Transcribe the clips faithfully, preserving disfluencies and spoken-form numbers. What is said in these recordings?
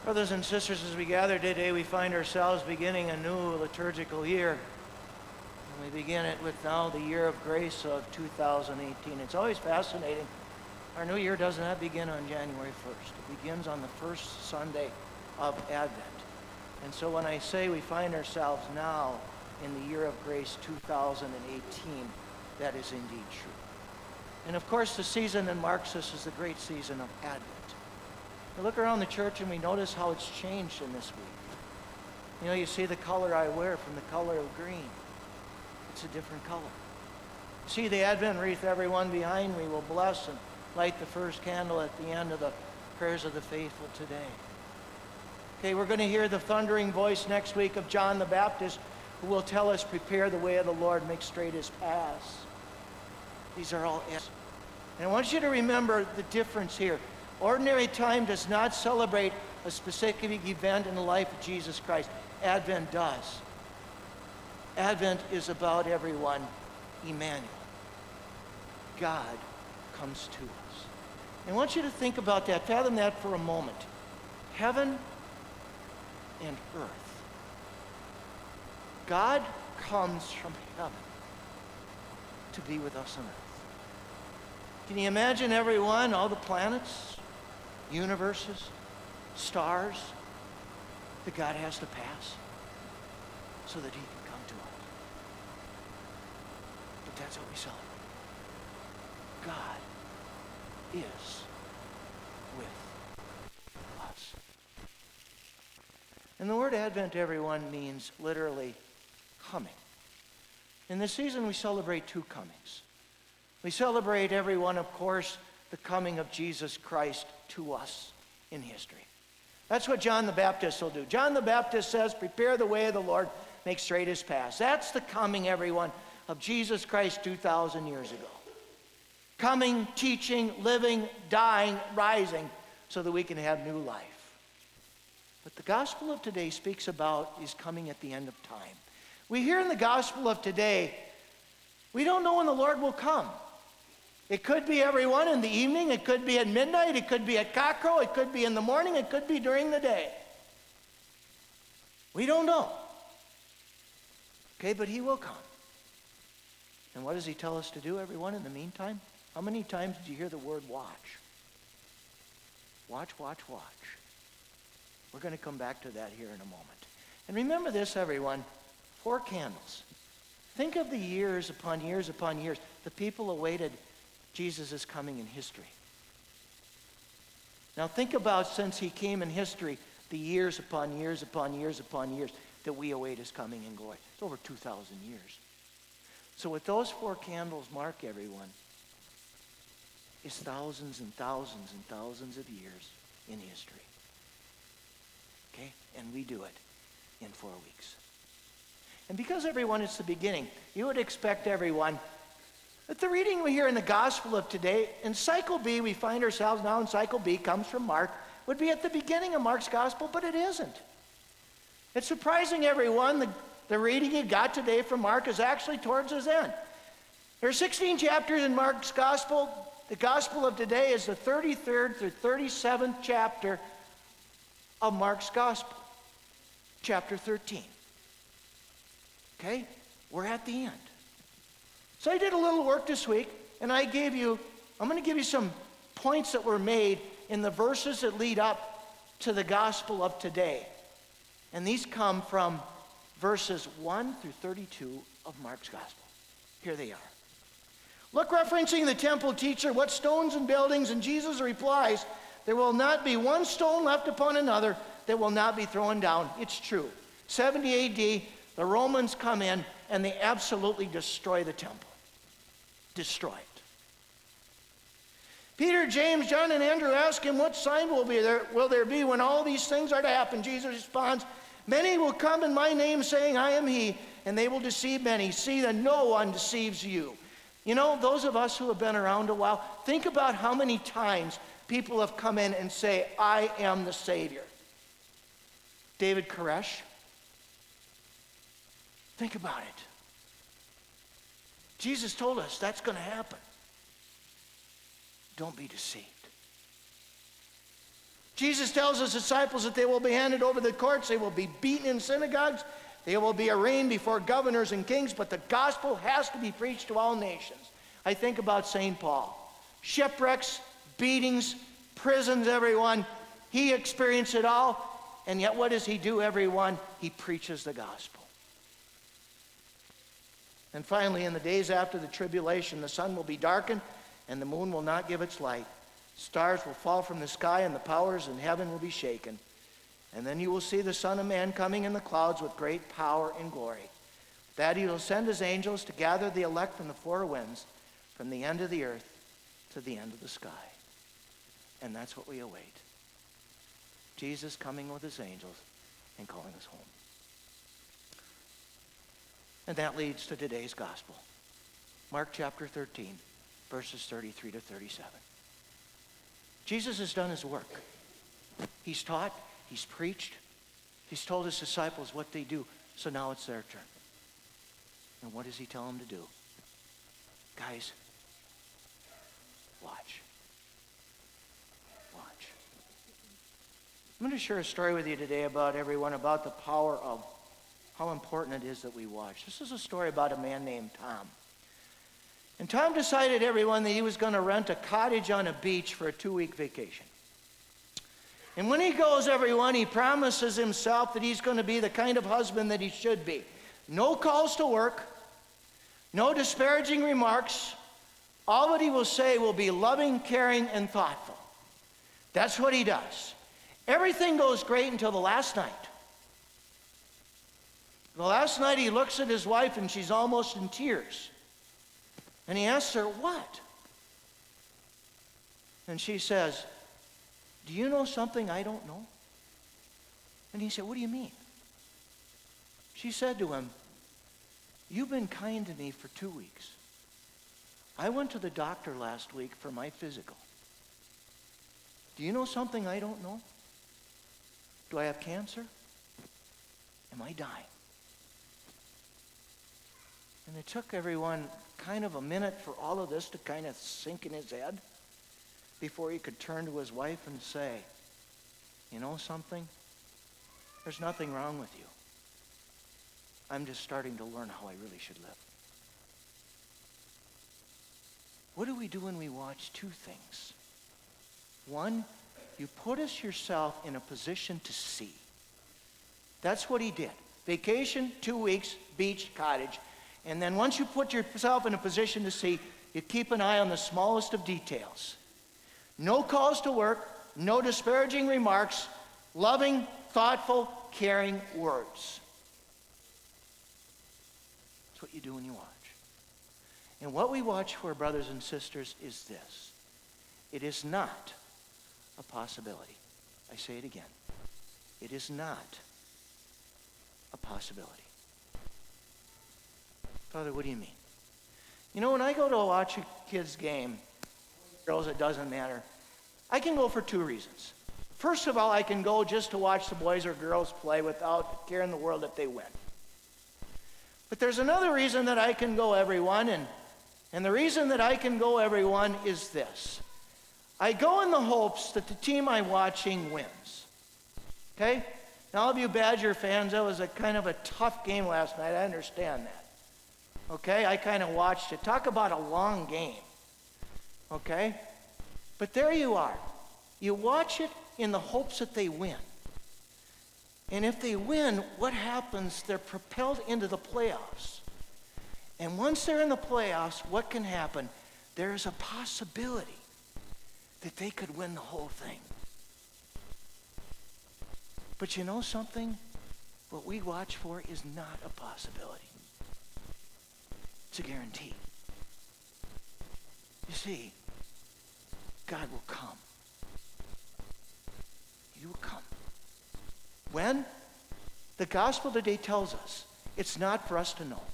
Brothers and sisters, as we gather today, we find ourselves beginning a new liturgical year. And we begin it with now the year of grace of two thousand eighteen. It's always fascinating. Our new year does not begin on January first. It begins on the first Sunday of Advent. And so when I say we find ourselves now in the year of grace two thousand eighteen, that is indeed true. And of course, the season that marks this is the great season of Advent. We look around the church and we notice how it's changed in this week. You know, you see the color I wear from the color of green. It's a different color. You see the Advent wreath, everyone behind me will bless and light the first candle at the end of the prayers of the faithful today. Okay, we're going to hear the thundering voice next week of John the Baptist, who will tell us, prepare the way of the Lord, make straight his paths. These are all S's. And I want you to remember the difference here. Ordinary time does not celebrate a specific event in the life of Jesus Christ. Advent does. Advent is about everyone, Emmanuel. God comes to us. And I want you to think about that, fathom that for a moment. Heaven and earth. God comes from heaven to be with us on earth. Can you imagine everyone, all the planets, universes, stars that God has to pass so that he can come to us? But that's what we celebrate. God is with us. And the word Advent, everyone, means literally coming. In this season, we celebrate two comings. We celebrate, everyone, of course, the coming of Jesus Christ to us in history. That's what John the Baptist will do. John the Baptist says, prepare the way of the Lord, make straight his paths. That's the coming, everyone, of Jesus Christ two thousand years ago. Coming, teaching, living, dying, rising, so that we can have new life. But the gospel of today speaks about his coming at the end of time. We hear in the gospel of today, we don't know when the Lord will come. It could be, everyone, in the evening, it could be at midnight, it could be at cockcrow, it could be in the morning, it could be during the day. We don't know. Okay, but he will come. And what does he tell us to do, everyone, in the meantime? How many times did you hear the word watch? Watch, watch, watch. We're going to come back to that here in a moment. And remember this, everyone, four candles. Think of the years upon years upon years. The people awaited Jesus' coming in history. Now think about, since he came in history, the years upon years upon years upon years that we await his coming in glory. It's over two thousand years. So what those four candles mark, everyone, is thousands and thousands and thousands of years in history. Okay? And we do it in four weeks. And because, everyone, it's the beginning, you would expect, everyone, that the reading we hear in the gospel of today, in cycle B, we find ourselves now in cycle B, comes from Mark, would be at the beginning of Mark's gospel, but it isn't. It's surprising, everyone, the, the reading you got today from Mark is actually towards his end. There are sixteen chapters in Mark's gospel. The gospel of today is the thirty-third through thirty-seventh chapter of Mark's gospel, chapter thirteen. Okay? We're at the end. So I did a little work this week, and I gave you, I'm going to give you some points that were made in the verses that lead up to the gospel of today. And these come from verses one through thirty-two of Mark's gospel. Here they are. Look, referencing the temple teacher, what stones and buildings, and Jesus replies, there will not be one stone left upon another that will not be thrown down. It's true. seventy A D, the Romans come in and they absolutely destroy the temple. Destroy it. Peter, James, John, and Andrew ask him, what sign will, be there, will there be when all these things are to happen? Jesus responds, many will come in my name saying, I am he, and they will deceive many. See that no one deceives you. You know, those of us who have been around a while, think about how many times people have come in and say, I am the Savior. David Koresh. Think about it. Jesus told us that's going to happen. Don't be deceived. Jesus tells his disciples that they will be handed over to the courts, they will be beaten in synagogues, they will be arraigned before governors and kings, but the gospel has to be preached to all nations. I think about Saint Paul. Shipwrecks, beatings, prisons, everyone. He experienced it all, and yet what does he do, everyone? He preaches the gospel. And finally, in the days after the tribulation, the sun will be darkened, and the moon will not give its light. Stars will fall from the sky, and the powers in heaven will be shaken. And then you will see the Son of Man coming in the clouds with great power and glory. That he will send his angels to gather the elect from the four winds, from the end of the earth to the end of the sky. And that's what we await. Jesus coming with his angels and calling us home. And that leads to today's gospel. Mark chapter thirteen, verses thirty-three to thirty-seven. Jesus has done his work. He's taught, he's preached, he's told his disciples what they do, so now it's their turn. And what does he tell them to do? Guys, watch. Watch. I'm going to share a story with you today about everyone, about the power of how important it is that we watch. This is a story about a man named Tom. And Tom decided, everyone, that he was going to rent a cottage on a beach for a two-week vacation. And when he goes, everyone, he promises himself that he's going to be the kind of husband that he should be. No calls to work, no disparaging remarks. All that he will say will be loving, caring, and thoughtful. That's what he does. Everything goes great until the last night. The last night he looks at his wife and she's almost in tears. And he asks her, what? And she says, do you know something I don't know? And he said, what do you mean? She said to him, you've been kind to me for two weeks. I went to the doctor last week for my physical. Do you know something I don't know? Do I have cancer? Am I dying? And it took everyone kind of a minute for all of this to kind of sink in his head before he could turn to his wife and say, you know something? There's nothing wrong with you. I'm just starting to learn how I really should live. What do we do when we watch? Two things. One, you put us yourself in a position to see. That's what he did. Vacation, two weeks, beach, cottage. And then once you put yourself in a position to see, you keep an eye on the smallest of details. No calls to work, no disparaging remarks, loving, thoughtful, caring words. That's what you do when you watch. And what we watch for, brothers and sisters, is this. It is not a possibility. I say it again. It is not a possibility. Father, what do you mean? You know, when I go to watch a kid's game, girls, it doesn't matter. I can go for two reasons. First of all, I can go just to watch the boys or girls play without caring in the world if they win. But there's another reason that I can go, everyone, and, and the reason that I can go, everyone, is this. I go in the hopes that the team I'm watching wins. Okay? Now, all of you Badger fans, that was a kind of a tough game last night. I understand that. Okay? I kind of watched it. Talk about a long game. Okay? But there you are. You watch it in the hopes that they win. And if they win, what happens? They're propelled into the playoffs. And once they're in the playoffs, what can happen? There is a possibility that they could win the whole thing. But you know something? What we watch for is not a possibility. It's a guarantee. You see, God will come. He will come. When? The gospel today tells us it's not for us to know.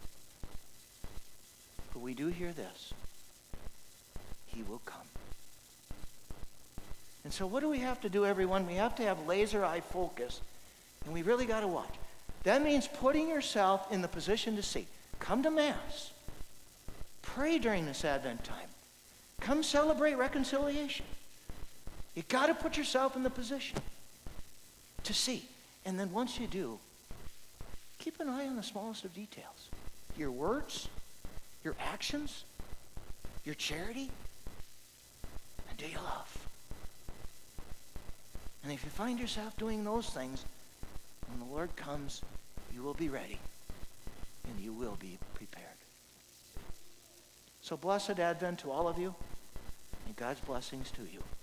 But we do hear this. He will come. And so what do we have to do, everyone? We have to have laser eye focus, and we really got to watch. That means putting yourself in the position to see. Come to Mass. Pray during this Advent time. Come celebrate reconciliation. You got to put yourself in the position to see. And then once you do, keep an eye on the smallest of details. Your words, your actions, your charity, and do you love? And if you find yourself doing those things, when the Lord comes, you will be ready and you will be prepared. So blessed Advent to all of you, and God's blessings to you.